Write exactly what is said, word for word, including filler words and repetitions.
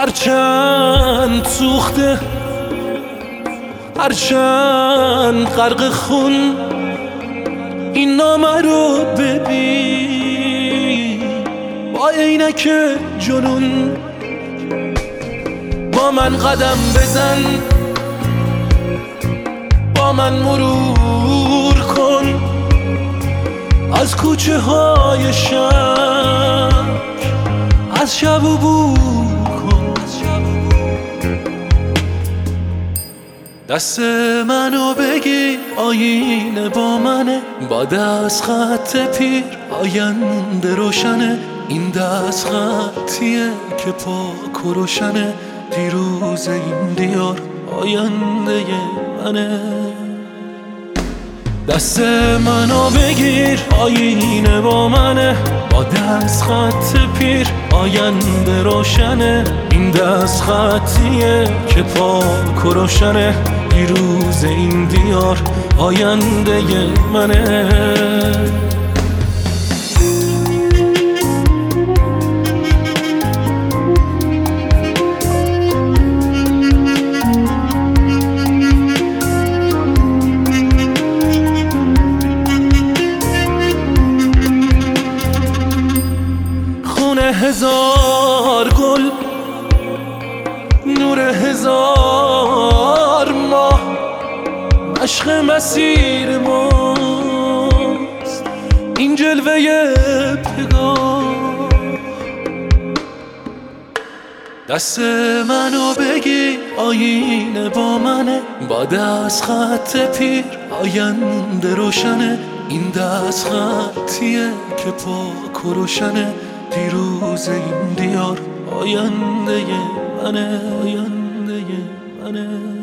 هرچند سوخته، هرچند غرق خون، این نامه رو ببین با عینک جنون. با من قدم بزن، با من مرور کن از کوچه های شهر، از شب عبور کن. دست منو بگیر، آینه با منه، با دست خط پیر آینده روشنه. این دست خطیه که پاک و روشنه، دیروز این دیار آینده منه. دست منو بگیر، آینه با منه، با دست خط پیر آینده روشنه. این دست خطیه که پاک و روشنه، دیروز این دیار آینده منه. هزار گل، نور هزار ماه، عشق مسیر ماست این جلوه پگاه. دست منو بگی، آینه با منه، با دست خط پیر آینده روشنه. این دست خطیه که پاک و روشنه، دیروز این دیار آینده منه، آینده منه.